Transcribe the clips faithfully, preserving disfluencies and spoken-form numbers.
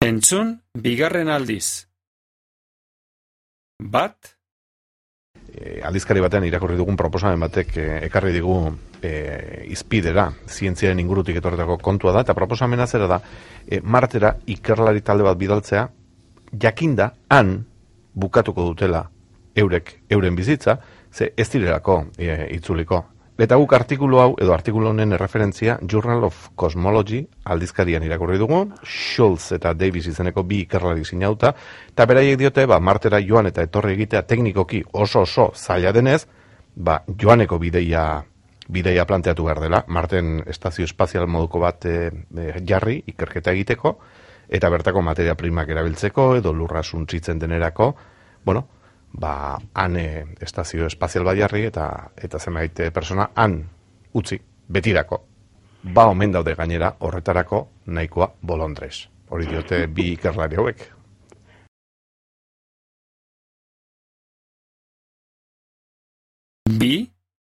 Entzun, bigarren aldiz. Bat? E, aldizkari batean irakurri dugun proposamen batek e, ekarri digu e, izpidera, zientziaren ingurutik etorretako kontua da, eta proposamena zera da, e, Martera ikerlari talde bat bidaltzea, jakinda han bukatuko dutela eurek, euren bizitza, ze ez direlako e, itzuliko. Eta guk artikulu hau, edo artikulu honen referentzia, Journal of Cosmology aldizkarian irakurri dugu, Schultz eta Davis izeneko bi ikerlari sinauta, eta beraiek diote, ba, Martera joan eta etorri egitea teknikoki oso oso zaila denez, ba, joaneko bideia, bideia planteatu behar dela, Marten estazio espazial moduko bat e, e, jarri, ikerketa egiteko, eta bertako materia primak erabiltzeko, edo lurra suntsitzen denerako, bueno, ba, han e, estazio espazial bat jarri eta, eta zenbait persona han utzi, betirako. Ba, omen daude gainera horretarako nahikoa bolondrez. Hori diote bi ikerlari hauek. Bi?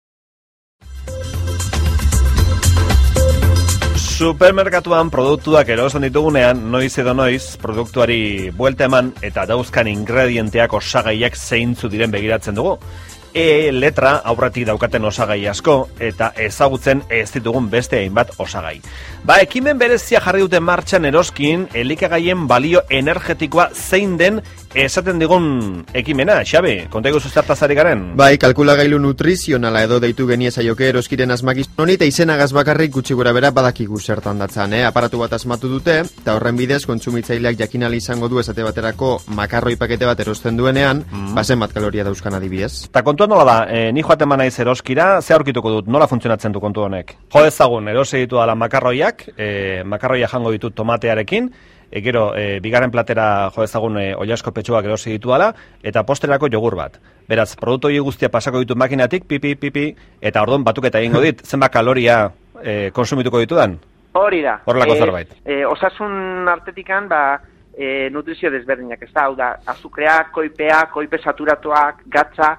Supermerkatuan produktuak erosten ditugunean, noiz edo noiz, produktuari buelta eman eta dauzkan ingredienteak osagaiak zeintzu diren begiratzen dugu. E letra aurretik daukaten osagai asko eta ezagutzen ez ditugun beste hainbat osagai. Ba, ekimen berezia jarri duten martxan eroskin, elikagaien balio energetikoa zein den esaten digun ekimena, Xabi, konta iguzu zertaz ari garen? Bai, kalkulagailu nutrizionala edo deitu geniazaioke eroskiren asmakizun honi, eta izenagaz bakarrik gutxi gora bera badakigu zertan datzan, eh? Aparatu bat asmatu dute, eta horren bidez kontsumitzaileak jakinali izango du esate baterako makarroi pakete bat erosten duenean, mm. bazen bat kaloria dauzkan adibidez. Eta kontua nola da, e, ni joaten manaiz eroskira, ze aurkituko dut, nola funtzionatzen du kontu honek? Jo ezagun, erosi ditu dala makarroiak, e, makarroia jango ditut tomatearekin, E, gero, e, bigarren platera jo ezagun e, oilasko petxuak erosi ditu ala, eta posterako jogur bat. Beraz, produktu hori guztia pasako ditu makinatik, pipi, pipi, eta ordon batuketa egingo dit, zenbat kaloria e, konsumituko ditudan? Hori da. Horrelako zerbait. E, osasun artetikan, ba, e, nutrizio desberdinak, ez da, hau da, azukreak, koipeak, koipe saturatuak, gatza.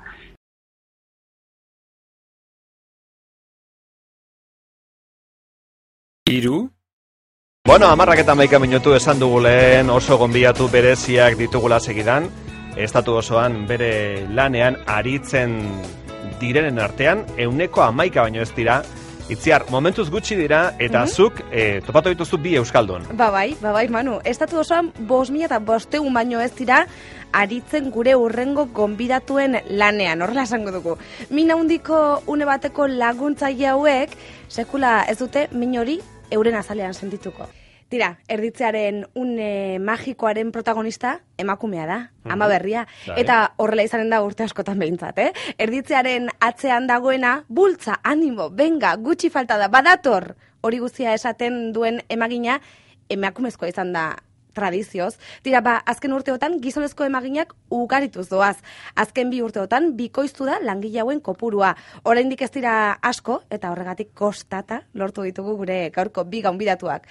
Hiru? Bueno, amarrak eta maika minutu esan dugu lehen, oso gonbiatu bereziak ditugula segidan, estatu osoan bere lanean aritzen direnen artean, euneko amaika baino ez dira. Itziar, momentuz gutxi dira, eta mm-hmm. zuk e, topatu dituzu bi euskaldun. Ba bai, ba bai, Manu, estatu osoan bost mila eta bosteun baino ez dira aritzen gure urrengo gonbidatuen lanean, horrela esango dugu. Min handiko une bateko laguntzaile hauek, sekula ez dute min hori euren azalean sentituko. Tira, erditzearen une magikoaren protagonista emakumea da, mm-hmm. ama berria. Dai. Eta horrela izanen da urte askotan behintzat, eh? Erditzearen atzean dagoena, bultza, animo, benga, gutxi falta da, badator! Hori guztia esaten duen emagina, emakumezkoa izan da tradizioz. Tira, ba, azken urteotan gizonezko emaginak ugarituz doaz. Azken bi urteotan bikoiztu da langile hauen kopurua. Oraindik ez dira asko, eta horregatik kostata lortu ditugu gure gaurko bi gaunbidatuak.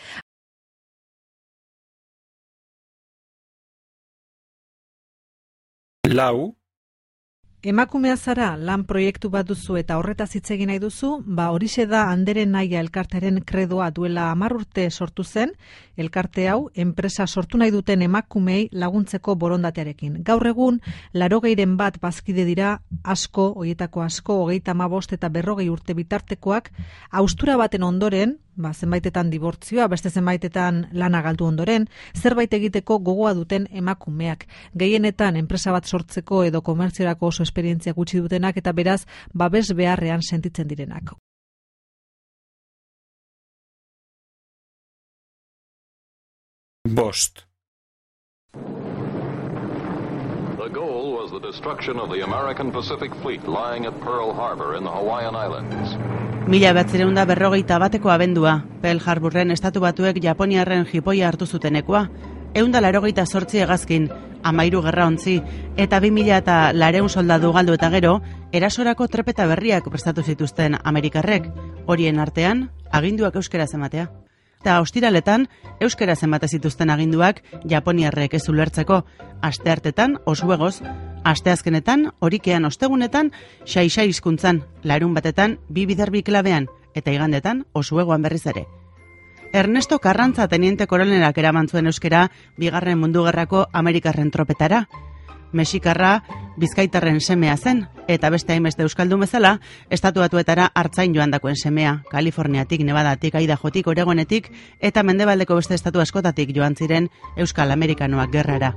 Lau. Emakumea zara lan proiektu bat duzu eta horretaz hitz egin nahi duzu, ba horixe da Anderen Naia elkartearen kredoa duela hamar urte sortu zen, elkarte hau enpresa sortu nahi duten emakumei laguntzeko borondatearekin. Gaur egun, larogeiren bat bazkide dira, asko, hoietako asko, hogeita hamabost eta berrogei urte bitartekoak, haustura baten ondoren, ba, zenbaitetan dibortzioa, beste zenbaitetan lana galdu ondoren, zerbait egiteko gogoa duten emakumeak. Gehienetan enpresa bat sortzeko edo komertziorako oso esperientzia gutxi dutenak eta beraz babes beharrean sentitzen direnak. Bost. The goal was the destruction of the American Pacific Fleet lying at Pearl Harbor in the Hawaiian Islands. Mila batzireunda berrogeita bateko abendua, Pearl Harborren estatu batuek Japoniarren jipoia hartu zutenekoa, eunda larogeita sortzi hegazkin, amairu gerra ontzi, eta bi mila eta lareun soldadu galdu eta gero, erasorako trepeta berriak prestatu zituzten Amerikarrek, horien artean, aginduak euskaraz ematea. Eta ostiraletan, euskaraz emate zituzten aginduak Japoniarrek ez ulertzeko, asteartetan, osuegoz, asteazkenetan, horikean ostegunetan, xai-xai hizkuntzan, larun batetan, bi biderbi klabean, eta igandetan, osuegoan berriz ere. Ernesto Karrantza teniente koronenak eraman zuen euskera bigarren mundu gerrako Amerikarren tropetara. Mexikarra Bizkaitarren semea zen, eta beste hainbeste euskaldun bezala, estatu batuetara hartzain joan dakoen semea, Kaliforniatik, Nevadatik, Idahotik, Oregonetik, eta mendebaldeko beste estatu askotatik joan ziren Euskal Amerikanoak gerrara.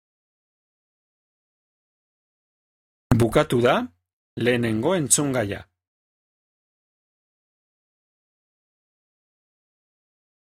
Bukatu da lehenengo entzungaia.